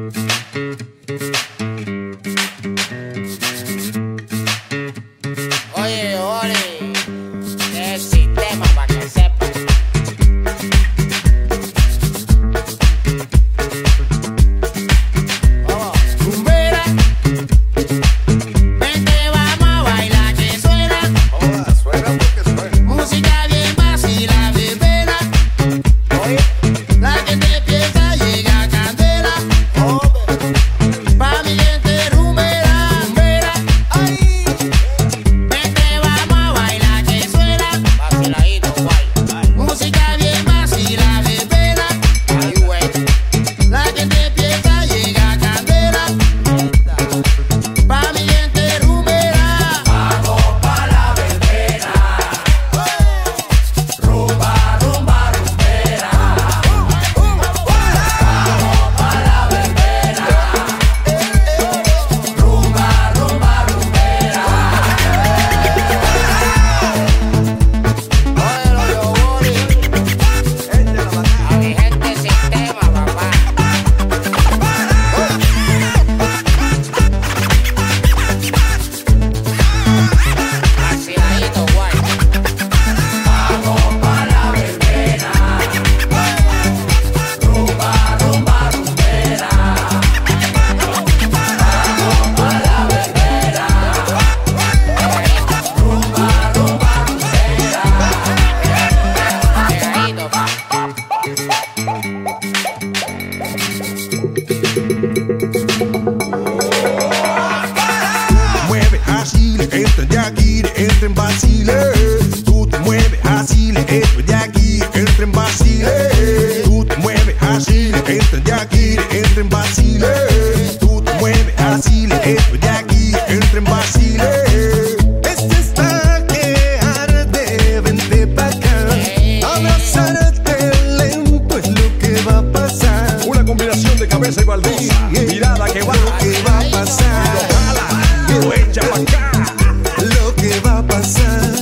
Oye, Oli, qué sistema para que sepas. Rumbera, vente, vamos a bailar que suena. Suena porque suena. Música bien vacila, verbena. Oye, La gente empieza, llega candela. Pa' mi gente rumbera, rumbera. ay, Vente, vamos a bailar que suena. Vaciladito, guay. Música bien vacila, verbena. ay, güey. La gente empieza, llega candela. Pa' mi gente rumbera. Vamos pa' la verbena. Rumba, rumba, rumbera. Vamos pa' la verbena. Rumba, rumba, rumbera. Óyelo, yo, Bori. A mi gente sistema, papá. Vaciladito, guay. Vamos pa' la verbena. Rumba, rumba, rumbera. Vamos pa' la verbena. Rumba, rumba, rumbera. Vaciladito, pa. Mueve así, le entren de aquí, le entren vacile. Tú te mueves así, le entren de aquí, le entren vacile. Tú te mueves así, le entren de aquí, le entren vacile. Tú te mueves así, le entren de aquí, le entren vacile. Este está que arde, vente pa' acá. Abrazarte lento es lo que va a pasar. Una combinación de cabeza y baldosa. Mirada que va. Lo que va a pasar. Lo jala, lo echa pa' acá. Lo que va a pasar.